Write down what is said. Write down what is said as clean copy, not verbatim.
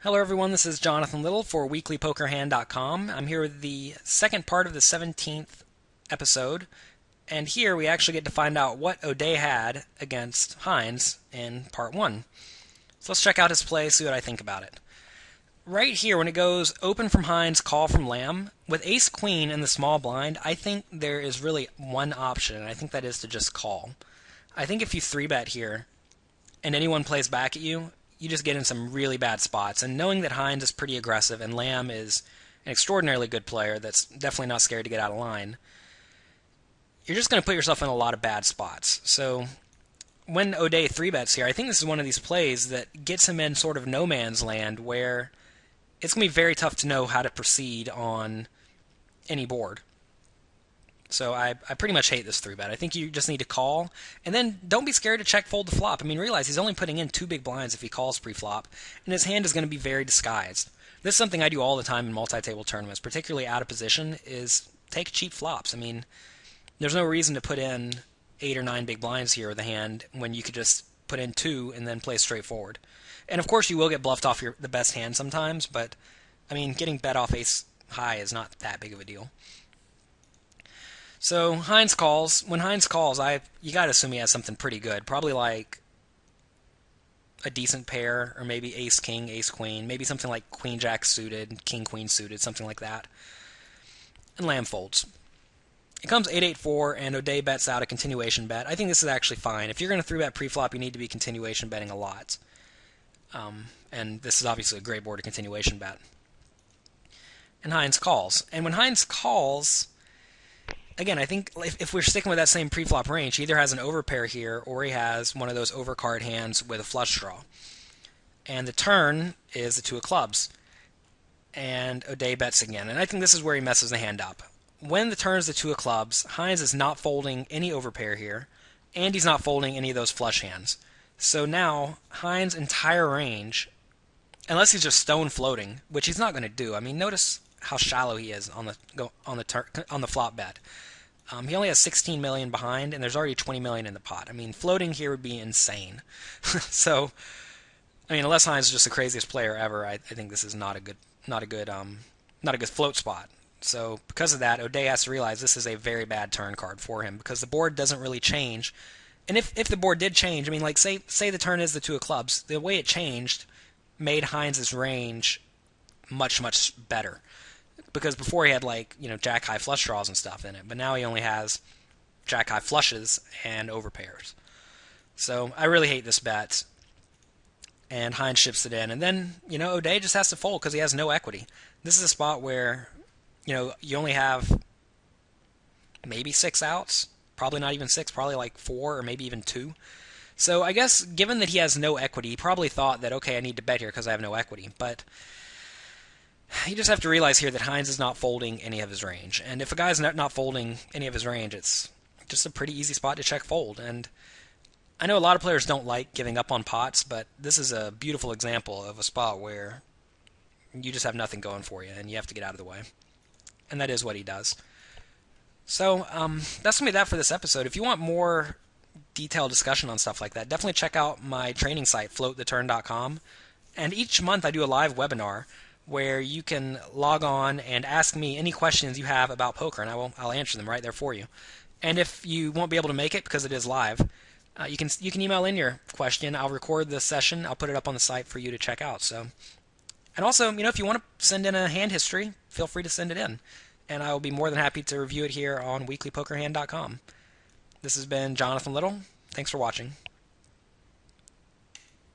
Hello, everyone. This is Jonathan Little for WeeklyPokerHand.com. I'm here with the second part of the 17th episode, and here we actually get to find out what O'Day had against Hines in part 1. So let's check out his play, see what I think about it. Right here, when it goes open from Hines, call from Lamb, with ace-queen in the small blind, I think there is really one option, and I think that is to just call. I think if you 3-bet here, and anyone plays back at you, you just get in some really bad spots. And knowing that Hines is pretty aggressive and Lamb is an extraordinarily good player that's definitely not scared to get out of line, you're just going to put yourself in a lot of bad spots. So when O'Day 3-bets here, I think this is one of these plays that gets him in sort of no man's land where it's going to be very tough to know how to proceed on any board. So I pretty much hate this 3-bet. I think you just need to call, and then don't be scared to check fold the flop. I mean, realize he's only putting in 2 big blinds if he calls pre-flop, and his hand is going to be very disguised. This is something I do all the time in multi-table tournaments, particularly out of position, is take cheap flops. I mean, there's no reason to put in 8 or 9 big blinds here with a hand when you could just put in 2 and then play straightforward. And of course you will get bluffed off the best hand sometimes, but I mean, getting bet off ace high is not that big of a deal. So Hines calls. When Hines calls, you got to assume he has something pretty good. Probably like a decent pair, or maybe ace-king, ace-queen, maybe something like queen-jack suited, king-queen suited, something like that. And Lamb folds. It comes 8-8-4, and O'Day bets out a continuation bet. I think this is actually fine. If you're going to 3-bet pre-flop, you need to be continuation betting a lot. And this is obviously a great board to continuation bet. And Hines calls. And when Hines calls, again, I think if we're sticking with that same pre-flop range, he either has an overpair here or he has one of those overcard hands with a flush draw. And the turn is the 2 of clubs. And O'Day bets again. And I think this is where he messes the hand up. When the turn is the 2 of clubs, Hines is not folding any overpair here, and he's not folding any of those flush hands. So now, Hines' entire range, unless he's just stone floating, which he's not going to do. I mean, notice how shallow he is on the flop bet. He only has 16 million behind, and there's already 20 million in the pot. I mean, floating here would be insane. So, I mean, unless Hines is just the craziest player ever, I think this is not a good float spot. So because of that, O'Day has to realize this is a very bad turn card for him because the board doesn't really change. And if the board did change, I mean, like say the turn is the 2 of clubs, the way it changed made Hines' range much, much better. Because before he had jack high flush draws and stuff in it, but now he only has jack high flushes and overpairs. So I really hate this bet. And Hines ships it in, and then O'Day just has to fold because he has no equity. This is a spot where you only have maybe 6 outs, probably not even 6, probably like 4 or maybe even 2. So I guess given that he has no equity, he probably thought that okay, I need to bet here because I have no equity, but you just have to realize here that Hines is not folding any of his range. And if a guy's not folding any of his range, it's just a pretty easy spot to check fold. And I know a lot of players don't like giving up on pots, but this is a beautiful example of a spot where you just have nothing going for you, and you have to get out of the way. And that is what he does. So that's going to be that for this episode. If you want more detailed discussion on stuff like that, definitely check out my training site, floattheturn.com. And each month I do a live webinar where you can log on and ask me any questions you have about poker, and I'll answer them right there for you. And if you won't be able to make it because it is live, you can email in your question. I'll record the session. I'll put it up on the site for you to check out. So, and also, if you want to send in a hand history, feel free to send it in, and I will be more than happy to review it here on weeklypokerhand.com. This has been Jonathan Little. Thanks for watching.